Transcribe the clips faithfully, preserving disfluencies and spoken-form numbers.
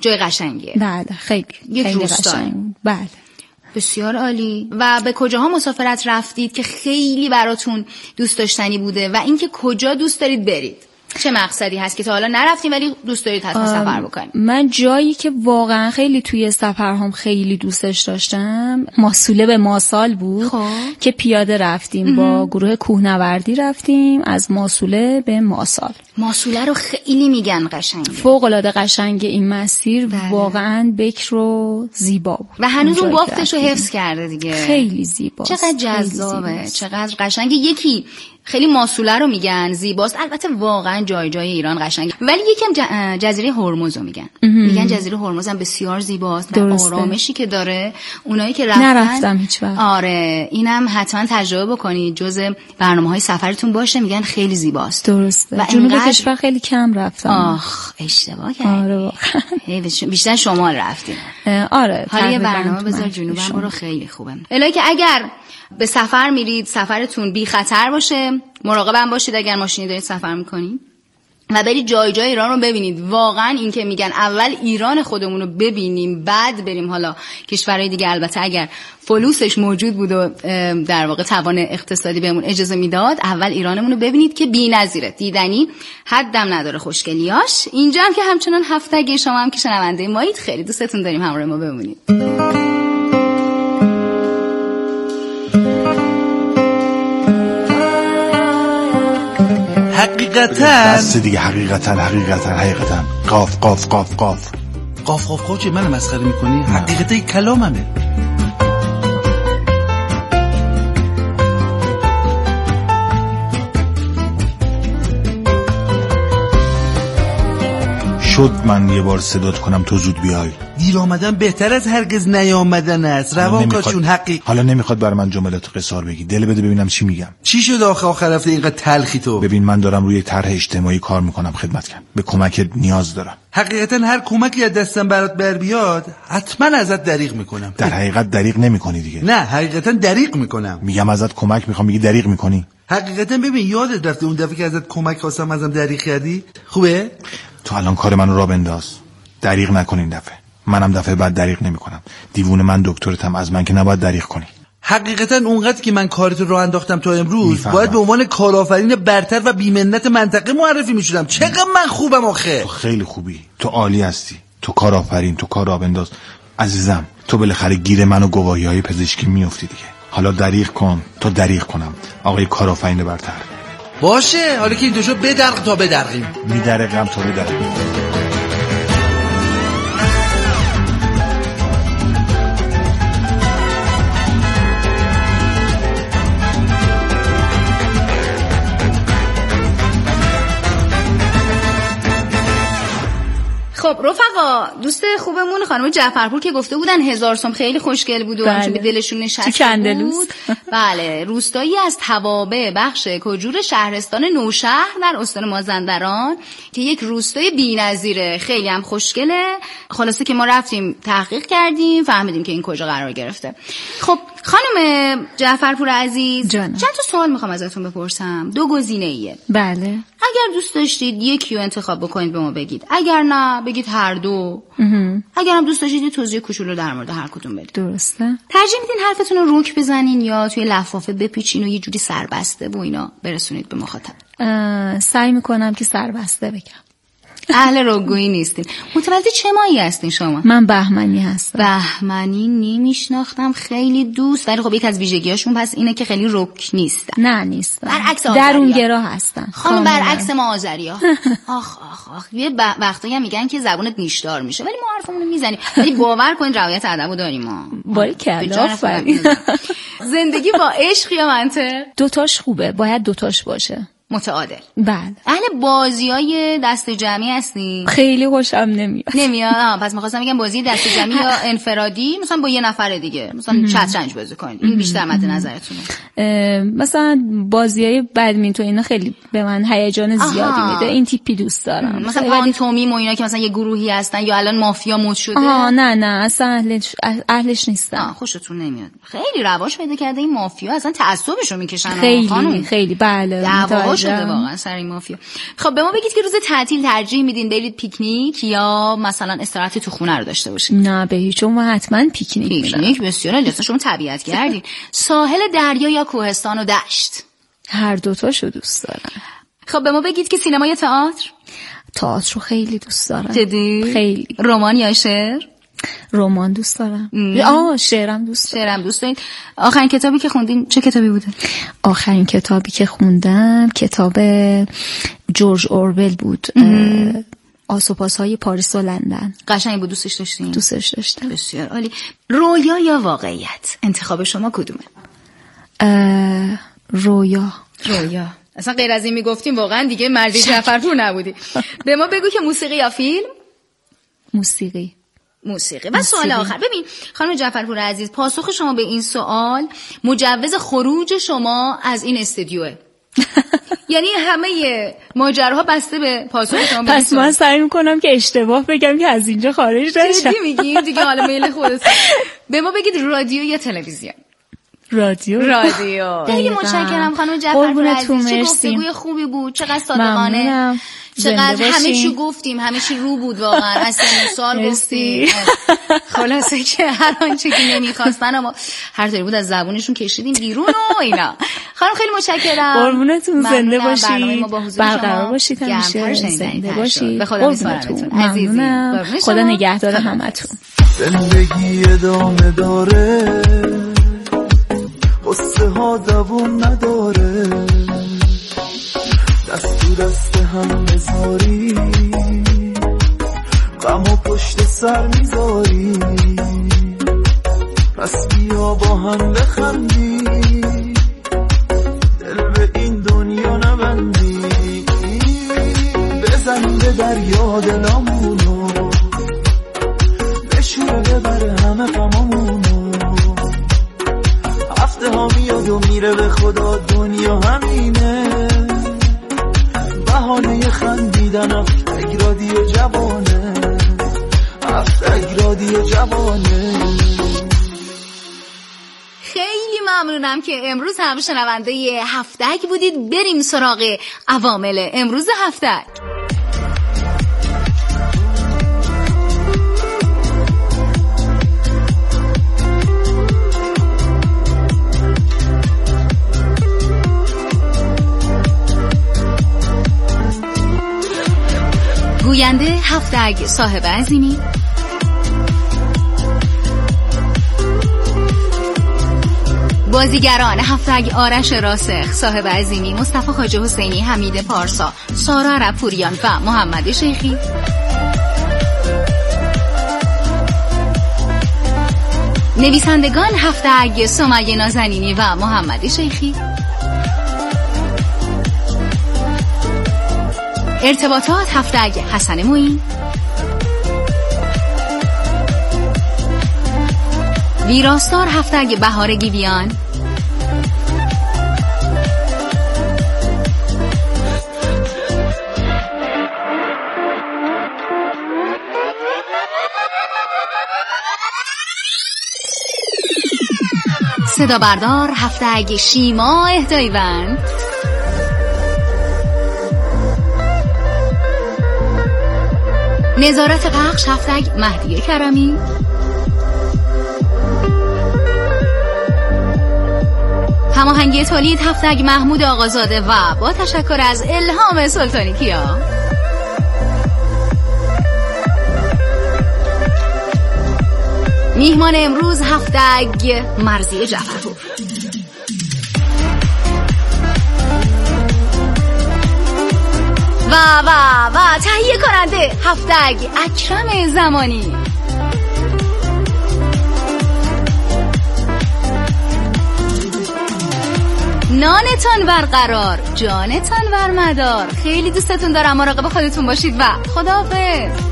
جای قشنگیه. بله خیلی یک خیلی روستا. قشنگ. بله بسیار عالی. و به کجاها مسافرت رفتید که خیلی براتون دوست داشتنی بوده و اینکه کجا دوست دارید برید؟ چه مقصدی هست که تا حالا نرفتین ولی دوست دارید حتما سفر بکنید؟ من جایی که واقعا خیلی توی سفرهام خیلی دوستش داشتم ماسوله به ماسال بود. خب. که پیاده رفتیم امه. با گروه کوهنوردی رفتیم از ماسوله به ماسال. ماسوله رو خیلی میگن قشنگه، فوق العاده قشنگه این مسیر. بله. واقعا بکر و زیبا بود و هنوز اون بافتش رو حفظ کرده دیگه. خیلی زیباست، چقدر جذابه، چقدر قشنگه. یکی خیلی ماسوله رو میگن زیباست، البته واقعا جای جای ایران قشنگه، ولی یکم جزیره هرمز رو میگن میگن جزیره هرمز هم بسیار زیباست. آرامشی که داره، اونایی که رفتن نرفتم هیچ وقت. آره اینم حتما تجربه بکنید، جزء برنامه‌های سفرتون باشه. میگن خیلی زیباست. درسته. و جنوب اینقدر... کشور خیلی کم رفتم. آخ اشتباه کردی. آره واقعا بیشتر شمال رفتیم. آره حالا یه برنامه بذار جنوبم برو، خیلی خوبه. الهی که اگر به سفر میرید سفرتون بی خطر باشه، مراقبم باشید اگر ماشینی دارید سفر میکنید و برید جای جای ایران رو ببینید. واقعا این که میگن اول ایران خودمون رو ببینیم بعد بریم حالا کشورهای دیگه، البته اگر فلوسش موجود بود و در واقع توان اقتصادی بهمون اجازه میداد، اول ایرانمون رو ببینید که بی‌نظیره، دیدنی، حدم نداره خوشگلیاش. اینجا هم که همچنان هفتگی شما هم که شنونده مایید، خیلی دوستتون داریم، همراه ما بمونید. حقیقتا بس دیگه، حقیقتا حقیقتا حقیقتا قاف قاف قاف قاف قاف قاف قاف چه منو مسخره میکنی؟ حقیقتا این کلاممه. شد من یه بار صدات کنم تو زود بیای. دیر آمدن بهتر از هرگز نیامدن است. روان کاشون حقی. حالا نمیخواد برای من جملات قصار بگی، دل بده ببینم چی میگم. چی شد آخه آخر هفته اینقدر تلخی تو؟ ببین من دارم روی طرح اجتماعی کار میکنم خدمت کن، به کمکت نیاز دارم. حقیقتا هر کمکی از دستم برات بر بیاد حتما ازت دریغ میکنم. در حقیقت دریغ نمیکنی دیگه. نه حقیقتا دریغ میکنم. میگم ازت کمک میخوام، میگی دریغ میکنی. حقیقتا ببین یادت رفته اون دفعه که ازت کمک خواستم ازم دریغ کردی؟ خوبه؟ تو الان کار منو را بنداز، دریغ نکن این دفعه. منم دفعه بعد دریغ نمیکنم. دیوونه من دکترتم، از من که نباید دریغ کنی. حقیقتا اونقدر که من کارت رو انداختم تا امروز میفهمم. باید به عنوان کارآفرین برتر و بی‌منت منطقه معرفی میشدم. چقدر من خوبم آخه. تو خیلی خوبی، تو عالی هستی، تو کارآفرین، تو کار را بنداز. عزیزم تو بالاخره گیر من و گواهی‌های پزشکی میافتی دیگه. حالا دریغ کن تو دریغ کنم، آقای کارآفرین برتر. باشه حالا که این دو شو بدرق تا بدرقیم. میدرقم تا بدرقیم. خب رفقا، دوست خوبمون خانم جعفرپور که گفته بودن هزار سوم خیلی خوشگل بود و چون به دلشون نشسته بود. بله، روستایی از توابع بخش کجور شهرستان نوشهر در استان مازندران که یک روستای بی‌نظیره، خیلی هم خوشگله. خلاصه که ما رفتیم تحقیق کردیم، فهمیدیم که این کجا قرار گرفته. خب خانم جعفرپور عزیز، جانم. چند تا سوال میخوام ازتون بپرسم. دو گزینه ایه. بله. اگر دوست داشتید یکی رو انتخاب بکنید به ما بگید، اگر نه بگید هر دو. اگر هم دوست داشتید یه توضیح کوچولو در مورد هر کدوم بدید. درسته. ترجیح میدین حرفتون رو روک بزنین یا توی لفافه بپیچین و یه جوری سربسته و اینا برسونید به مخاطب؟ سعی میکنم که سربسته بگم. اهل روگویی نیستین. متولد چه ماهی هستین شما؟ من بهمنی هستم. بهمنی نمیشناختم، خیلی دوست، ولی خب یک از ویژگیاشون پس اینه که خیلی روک نیستن. نه نیستن، برعکس در اون گرا هستن. خانم برعکس ما آذریا. آخ آخ آخ یه وقتایی هم میگن که زبونت نیشدار میشه، ولی ما حرفمون رو میزنیم. ولی باور کنید روایت ادبو داریم ما. باریکلا آفرین. زندگی با عشق یا منطق؟ دوتاش خوبه، باید دوتاش باشه. متعادل. بله. اهل بازیای دست جمعی هستین؟ خیلی خوشم نمیاد. نمیاد. پس می‌خواستم بگم بازی دست جمعی یا انفرادی، مثلا با یه نفر دیگه، مثلا شطرنج بازی کنید. این بیشتر مد نظرتونه؟ مثلا بازیای بدمینتون اینا خیلی به من هیجان زیادی میده. این تیپی دوست دارم. مثلا پانتومیم و اینا که مثلا یه گروهی هستن یا الان مافیا مود شده. آه نه نه اصلا اهلش اهلش نیستم. خوشتون نمیاد. خیلی رواج پیدا کرده این مافیا، اصلا تعصبشو میکشن. خیلی خیلی بله. دعوا شده واقعا سر این مافیا. خب به ما بگید که روز تعطیل ترجیح میدین برید پیکنیک یا مثلا استراحت تو خونه رو داشته باشین؟ نه به هیچ عنوان حتما پیکنیک میرم. پیکنیک بسیار عالی، شما طبیعت گردین. ساحل دریا یا کوهستان و دشت؟ هر دوتاشو دوست دارم. خب به ما بگید که سینما یا تئاتر؟ تئاتر رو خیلی دوست دارم. جدی؟ خیلی. رمان یا شعر؟ رمان دوست دارم. آه شعرم دوست دارم. شعرم دوست دارید. آخرین کتابی که خوندین چه کتابی بوده؟ آخرین کتابی که خوندم کتاب جورج اورول بود. آسوپاس‌های پاریس و لندن. قشنگ بود، دوستش داشتین؟ دوستش داشتم. بسیار عالی. رویا یا واقعیت؟ انتخاب شما کدومه؟ رویا. رویا. اصلا غیر از این میگفتیم واقعا دیگه مردی جعفرپور نبودی. به ما بگو که موسیقی یا فیلم؟ موسیقی. موسیقی. و سوال آخر، ببین خانم جعفرپور عزیز، پاسخ شما به این سوال مجوز خروج شما از این استودیوه. یعنی همه ماجراها بسته به پاسخ شما. پس من سعی میکنم که اشتباه بگم که از اینجا خارج نشم. چی میگی دیگه؟ حالا میل خودت. به ما بگید رادیو یا تلویزیون؟ رادیو. رادیو. خیلی متشکرم خانم جعفرپور عزیز، چه گفتگوی خوبی بود، چقدر صادقانه، چقدر همه چی گفتیم، همه چی رو بود واقعا، از سن سال گفتیم، خلاصه که هر آنچه که نمیخواستن اما هر طوری بود از زبونشون کشیدیم بیرون و اینا. خانم خیلی متشکرم، قربونتون، زنده باشید، برقرار باشید، همیشه زنده باشید. به خدا میسپارمتون عزیزی، خدا نگهدار همتون. زندگی ادامه داره، قصه ها دوام نداره، دست تو دست هم بذاری، غم و پشت سر میذاری، پس بیا با هم بخندی، دل به این دنیا نبندی، بزن به دریا دلامونو، بشوره ببره همه غمامونو، هفته ها میاد و میره به خدا دنیا همینه، بهانه خندیدنم اگرادی جوانه، هفت اگرادی جوانه. خیلی ممنونم که امروز هم شنونده هفتک بودید. بریم سراغ عوامل امروز هفتک. گوینده هفتگ صاحب عظیمی، بازیگران هفتگ آرش راسخ صاحب عظیمی، مصطفی خواجه حسینی، حمید پارسا، سارا عربپوریان و محمد شیخی. نویسندگان هفتگ سمیه نازنینی و محمد شیخی. ارتباطات هفتگ حسن معین. ویراستار هفتگ بهار گیویان. صدا بردار هفتگ شیما اهدایوند. نظارت پخش هفتگ مهدی کرمی. هماهنگی تولید هفتگ محمود آقازاده و با تشکر از الهام سلطانی کیا. میهمان امروز هفتگ مرضیه جعفرپور. و و و تهیه کننده هفتگ اکرم زمانی. نانتان برقرار، جانتان برمدار. خیلی دوستتون دارم، مراقب خودتون باشید و خداحافظ.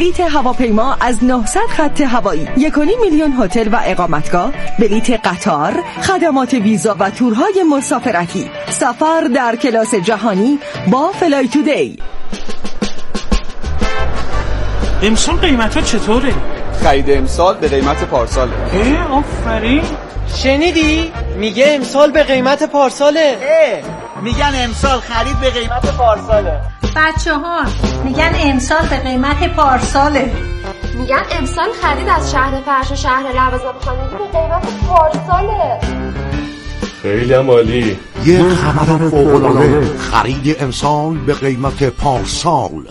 بلیت هواپیما از نهصد خط هوایی، یک و نیم میلیون هتل و اقامتگاه، بلیت قطار، خدمات ویزا و تورهای مسافرتی، سفر در کلاس جهانی با فلای تودی. امسال قیمت ها چطوره؟ خرید امسال به قیمت پارساله. اه آفرین. شنیدی؟ میگه امسال به قیمت پارساله. اه میگن امسال خرید به قیمت پارساله. بچه ها میگن امسال به قیمت پارساله. میگن امسال خرید از شهر فرش و شهر لوازم خانگی به قیمت پارساله. خیلی عالی. یه خبر فوق‌العاده، خرید امسال به قیمت پارسال.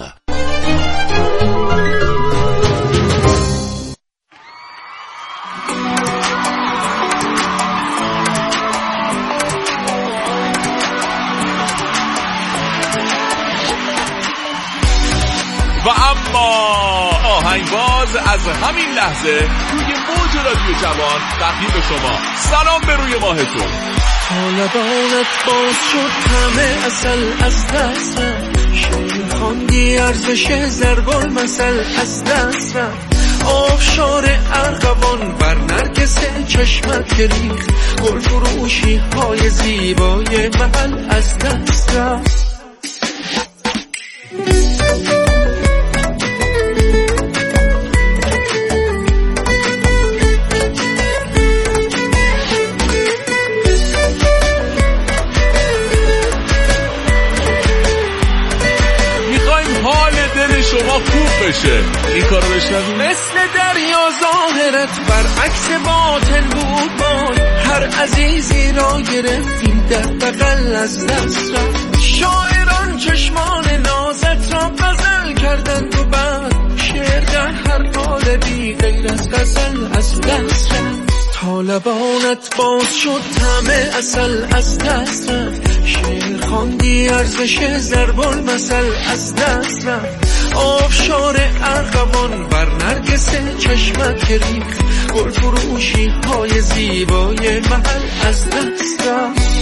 و اما آهنگباز از همین لحظه روی موج رادیو جوان تقدیم شما سلام به روی ماهتون. طالبانت باز شد همه اصل از دست رفت، شیر خواندی ارزش ضرب المثل از دست رفت، آبشار ارغوان بر نرگس چشمت ریخت، گل فروشی های زیبای محل از دست رفت. شما خوب بشه این کارو بشنوید. مثل دریا ظاهرت برعکس باطن بود، بای هر عزیزی را گرفتیم در بغل از دست رفت، شاعران چشمان نازت را غزل کردند و بعد شعر در هر قالبی غیر از غزل از دست رفت. طالبانت باز شد همه اصل از دست رفت، شعر خواندی ارزش ضرب المثل از دست رفت، آبشار ارغوان بر نرگس چشمت ریخت، گل فروشی های زیبای محل از دست رفت.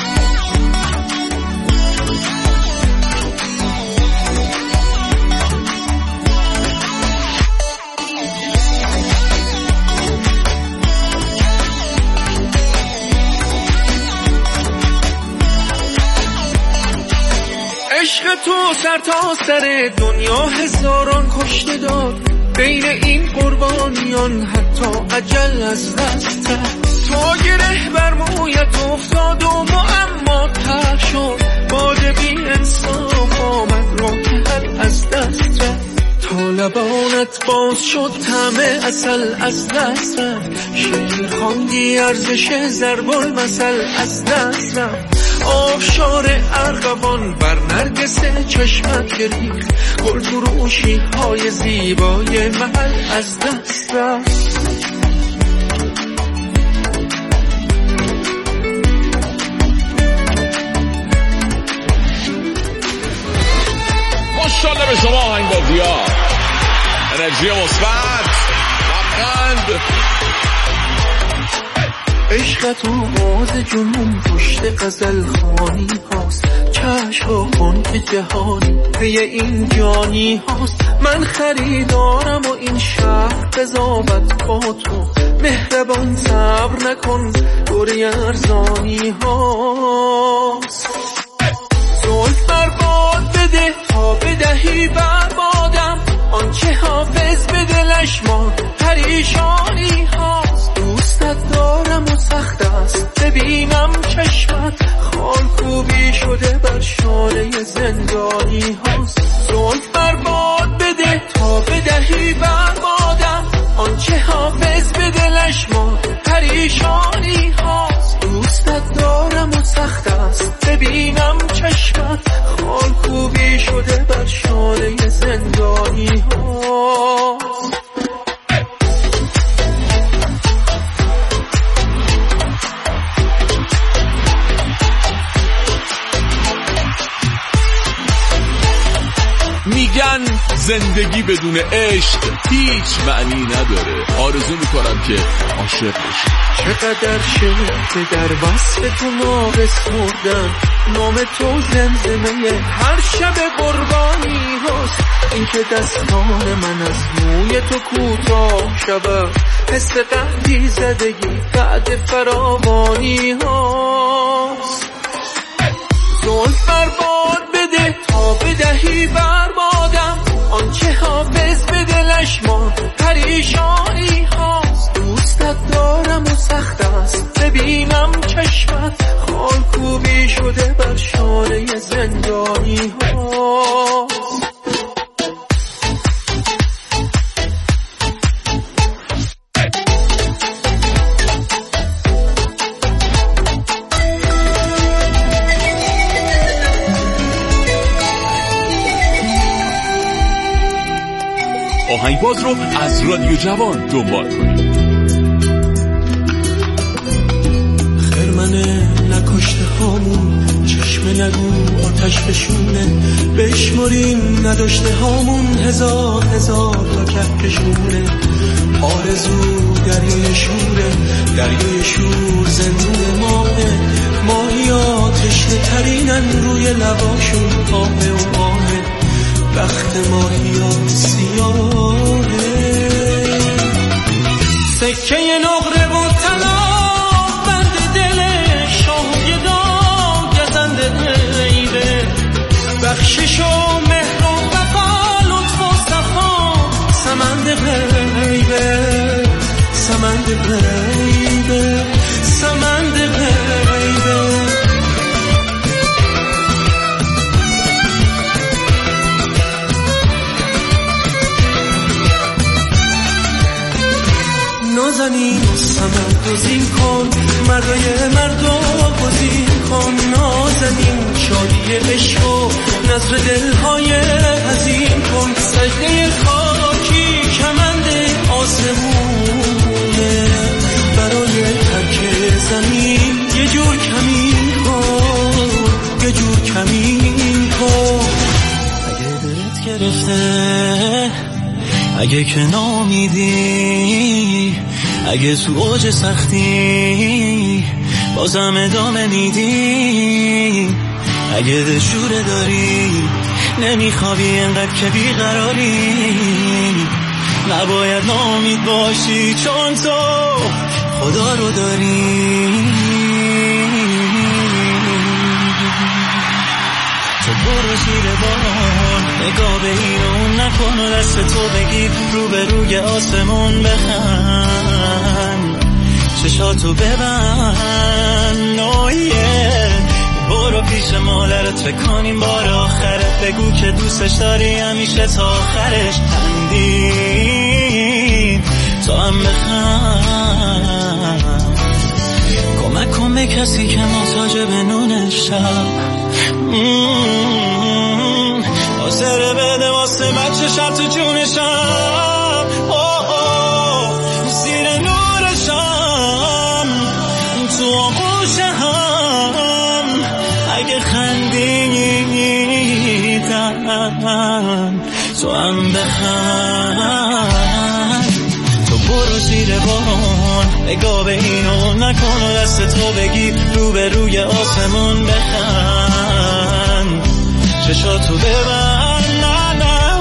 عشق تو سر تا سر دنیا هزاران کشته داد، بین این قربانیان حتی اجل از دست رفت، تا گره بر مویت افتاد و معما تر شد، باد بی انصاف آمد راه حل از دست رفت. طالبانت باز شد همه اصل از دست رفت، شعر خواندی ارزش ضرب المثل از دست رفت، آبشار ارغوان بر نرگس چشمت ریخت، گل فروشی های زیبای محل از دست رفت. ماشاءالله به شما آهنگبازی‌ها، انرژی مثبت، لبخند. عشقت آواز جنون پشت غزل خوانی هاست، چشم و خون که جهانی پی این جانی هاست، من خریدارم و این شهر قضاوت با تو، مهربان صبر نکن دوری ارزانی هاست، زلف برباد بده تا بدهی بربادم، آنچه حافظ به دلش ما پریشانی هاست، دوستت دارم و سخت است ببینم چشمت، خال کوبی شده بر شانه زندانی هاست، زلف برباد بده تا بدهی بربادم، آنچه حافظ به دلش ما پریشانی هاست، دوستت دارم و سخت است ببینم چشمت، خال کوبی شده بر شانه زندانی هاست. میگن زندگی بدون عشق هیچ معنی نداره. آرزو میکنم که عاشق بشی. چقدر شده در وصف تو ناقص مردم، نام تو زمزمه هر شب قربانی هست. این که دستان من از موی تو کوتاه شود، حس قهدی زدگی بعد فراوانی هست. زلف برباد بده تا بدهی بربادم، آنچه حافظ به دلش ما پریشانی هاست. دوستت دارم و سخت است ببینم چشمت خال کوبی شده بر شانه زندانی هاست. آهنگباز رو از رادیو جوان دنبال کنید. خرمنه نکشته هامون، چشم نگو آتش بشونه، بشمریم نداشته هامون هزار هزار تا کهکشونه. آرزو دریای شوره، دریای شور زندون ماهه، ماهیا تشنه ترینن روی لباشون آهه و آهه. وقت ماهیا سیاهه، سکه نقره و طلا بند دل شاه گدا گزنده غیبه. بخشش و مهر و وفا لطف و صفا سمند غیبه، سمند غیبه، سمند غیبه. نازنین سمن دوزین کن، مردای مردا گزین کن. نازنین شادی عشق و نظر دلهای حزین کن. سجده خاکی کمند آسمونه، برای ترک زمین یه جور کمین کن، یه جور کمین کن. اگه دلت گرفته، اگه که نامیدی، اگه تو اوج سختی بازم ادامه میدی، اگه دشوره داری نمیخوابی انقدر که بیقراری، نباید نامید باشی چون تو خدا رو داری. تو برو زیر باران، نگاه به این و اون نکن و دست تو بگیر رو به روی آسمون بخند، چشاتو ببند. نویه برو پیش مادرت بکنیم بار آخرت، بگو که دوستش داری همیشه تا آخرش. خندی تو هم بخند، کمک کن به کسی که محتاج به نون شب. آسره بده واسه بچه شب تو جونشم، زیر نورشم تو آغوشم. اگه خندیدم تو هم بخند. تو برو زیر بارون، نگاه به اینو نکن و دست تو بگیر رو به روی آسمون بخند، چشاتو ببند. نه نه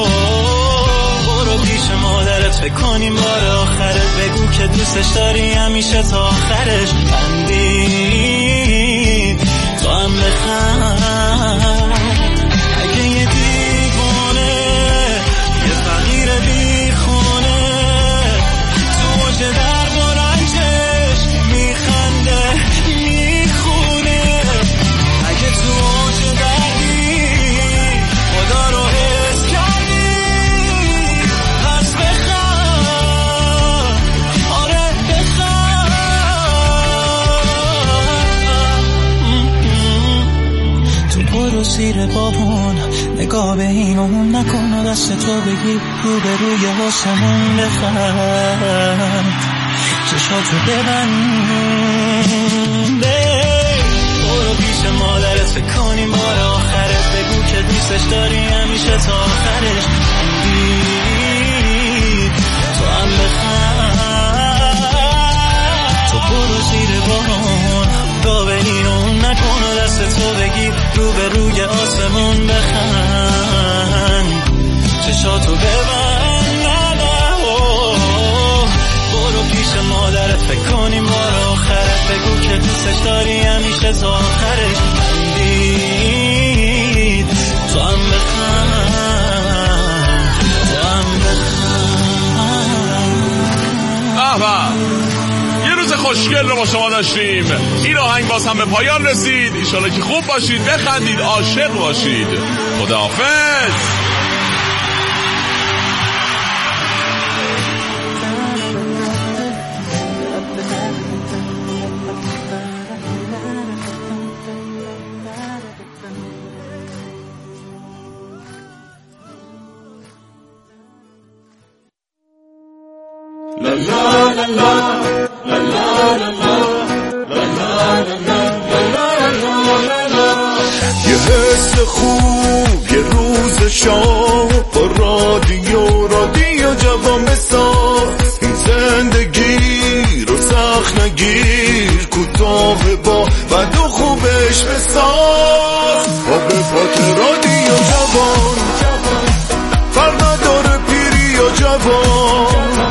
برو پیش مادرت فکر کنیم بار آخرت، بگو که دوستش داری همیشه تا آخرش. بندی تو هم بخند. اگه یه دیوانه یه فقیر بیخونه تو اوج درد و رنجش میخنده میخونه، اگه تو اوج دردی خدا رو حس کردی پس بخند، آره بخند. تو برو زیر بارون، نگاه به این و اون نکن و دست تو بگیر رو به روی آسمون بخند، چشاتو ببند. برو پیش مادرت فکر کنیم بار آخرت، بگو که دوستش داری همیشه تا آخرش. فکر کنیم بار آخرت، بگو که دوستش داری همیشه تا آخرش بندید. تو هم بخند، تو هم بخند. یه روز خوشگل رو با شما داشتیم. این آهنگ باز هم به پایان رسید. ایشالا که خوب باشید، بخندید، عاشق باشید. خداحافظ. La la la la la la la la la la. یه حس خوب، یه روز شام با رادیو رادیو جوان بساز. این زندگی رو سخت نگیر، کوتاه با بد و خوبش بساز. با به پات رادیو جوان، فرق نداره پیری یا جوان.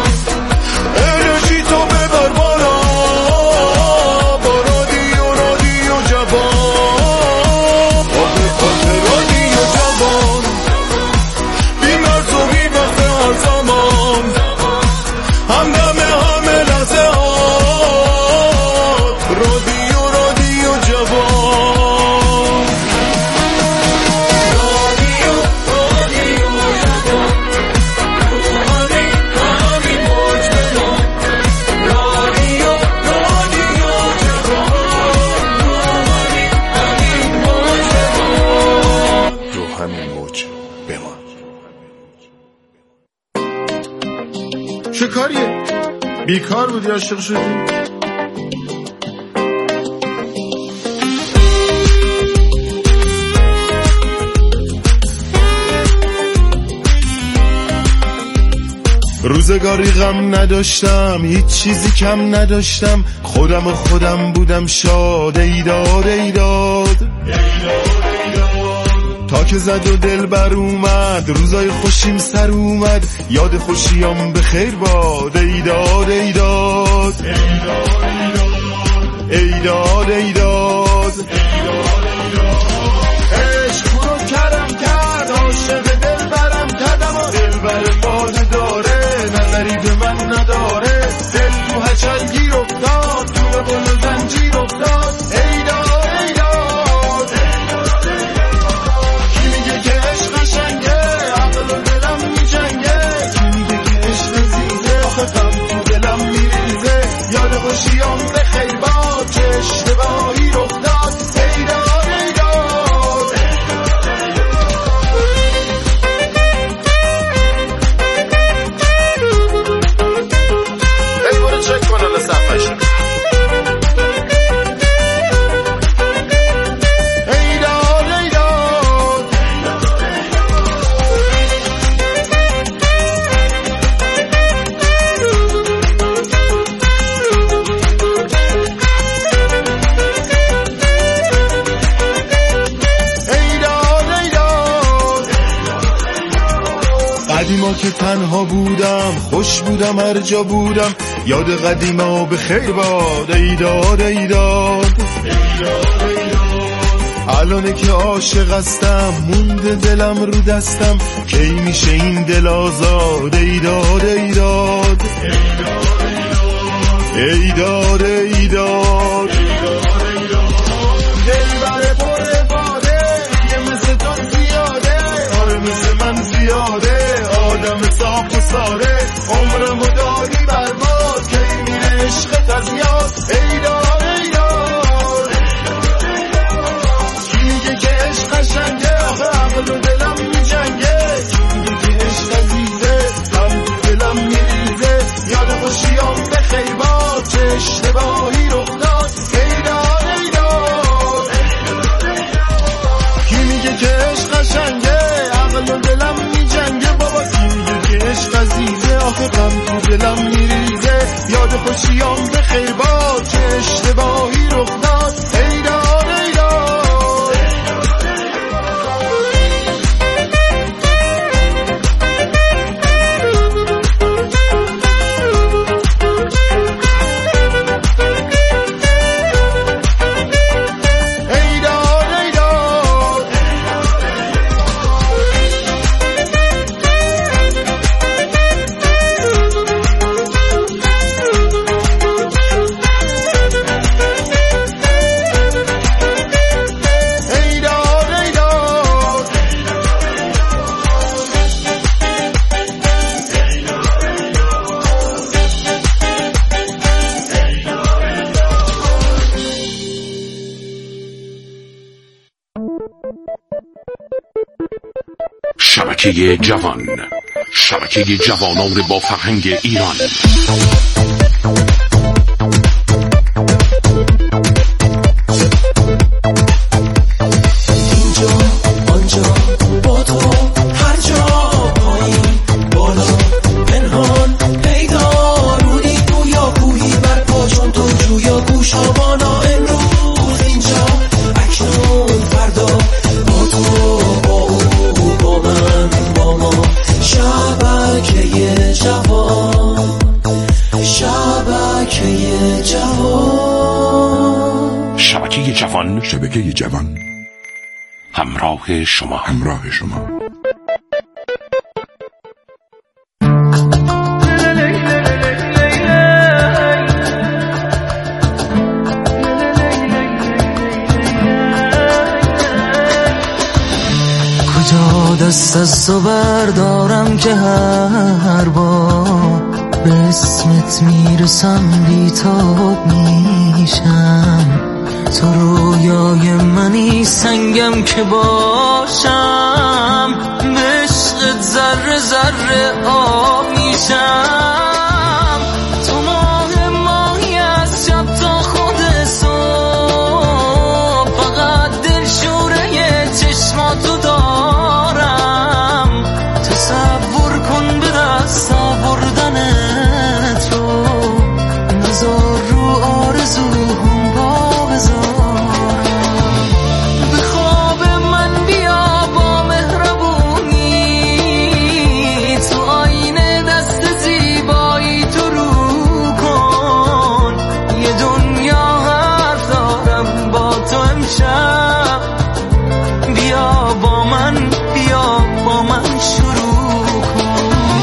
چه کاریه؟ بیکار بودی عاشق شدی؟ روزگاری غم نداشتم، هیچ چیزی کم نداشتم، خودم و خودم بودم شاد. ایداد ایداد تا که زد و دل بر اومد، روزای خوشیم سر اومد، یاد خوشیام به خیر باد. ایداد ایداد ایداد ایداد عشق رو کردم کرد، عاشق دل برم کردم و دل بر باد داره، نظری به من نداره. دل تو هچل گیر افتاد، تو به گل و زنجیر افتاد. ایداد ایداد کی میگه که عشق قشنگه، عقل و دلم میجنگه. کی میگه که عشق زیده، آخه غم تو دلم میریزه. یاد خوشیام به خیر باد، چه اشتباهی رخ داد. ایداد ایداد ای برو چک کنه لصفش. قدیما که تنها بودم، خوش بودم هر جا بودم، یاد قدیما به خیر باد. ایداد ایداد الانه که عاشق هستم، مونده دلم رو دستم، کی میشه این دل آزاد. ایداد ایداد ایداد ایداد دل بره پر باده، یه مثل تو زیاده، آره مثل من زیاده. آدم صاف و ساده، عمرمو داری برباد، کی میره عشقت از یاد. ایداد ایداد کی میگه که عشق قشنگه، آخه عقل و دلم میجنگه. کی میگه که عشق عزیزه، غم تو دلم میریزه. یاد خوشیام به خیر باد، چه اشتباهی رخ داد. ایداد ایداد کی میگه که عشق قشنگه، عقل و دلم میجنگه. بابا کی میگه که عشق عزیزه، آخه غم تو دلم میریزه. یاد خوشیام به خیر باد، چه اشتباهی رخ داد. ایداد ایداد شبکه جوان، شبکه جوانان با فرهنگ ایران. اینجا آنجا با تو هر جا، پایین بالا پنهان پیدا، رودی گویا گویی بر پا چون تو جویا گوشابانا. امروز اینجا اکنون فردا، با تو با او با من با ما، شبکه جوان، شبکه جوان، شبکه جوان، شبکه جوان، همراه شما، همراه شما. کجا دست از تو بردارم که هر بار به اسمت میرسم بیتاب میشم. تو رویای منی، سنگم که باشم، به عشقت ذره ذره آب میشم. تو ماه ماهی از شب تا خود صبح، فقط دلشوره چشماتو دارم. تصور کن به دست آوردن تو، نزار رو آرزوهم پا بذارم. به خواب من بیا با مهربونی، تو آینه دست زیبایی تو رو کن. یه دنیا حرف دارم با تو امشب، بیا با من، بیا با من شروع کن.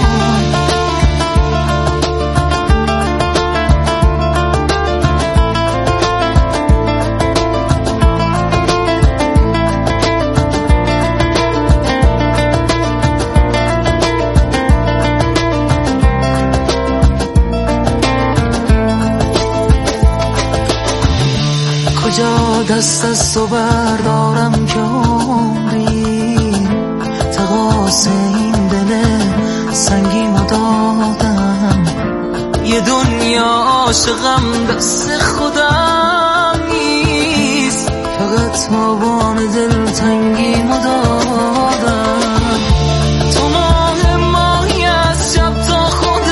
کجا دست از تو بردارم که عمری تقاس این دل سنگیمو دادم. یه دنیا عاشقم دست خودم نیست، فقط تابان دل تنگیمو دادم. تو ماه ماهی از شب تا خود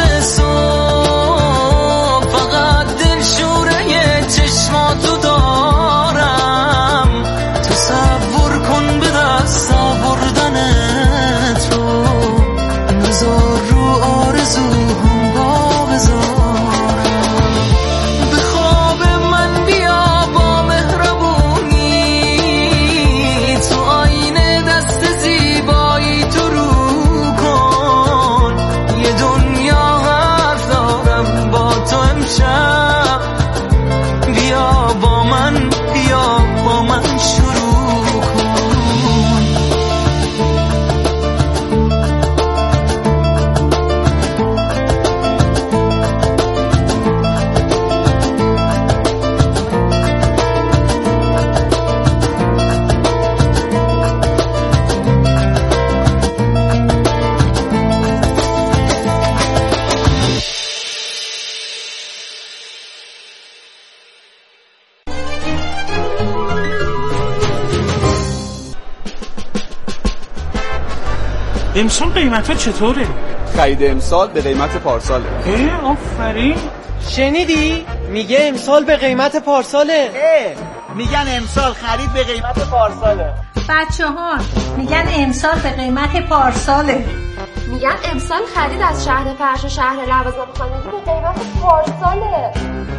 صبح، فقط دلشوره چشماتو دارم. تصور کن به دست آوردن تو، نزار رو آرزوهم پا بذارم. به خواب من بیا با مهربونی، تو آینه دست زیبایی تو رو کن. یه دنیا حرف دارم با تو امشب، بیا با من، بیا با من شروع کن. امسال قیمت ها چطوره؟ خرید امسال به قیمت پارساله. اه آفرین. شنیدی؟ میگه امسال به قیمت پارساله. اه میگن امسال خرید به قیمت پارساله. بچه ها میگن امسال به قیمت پارساله. میگن امسال خرید از شهر فرش و شهر لوازم خانگی به قیمت پارساله.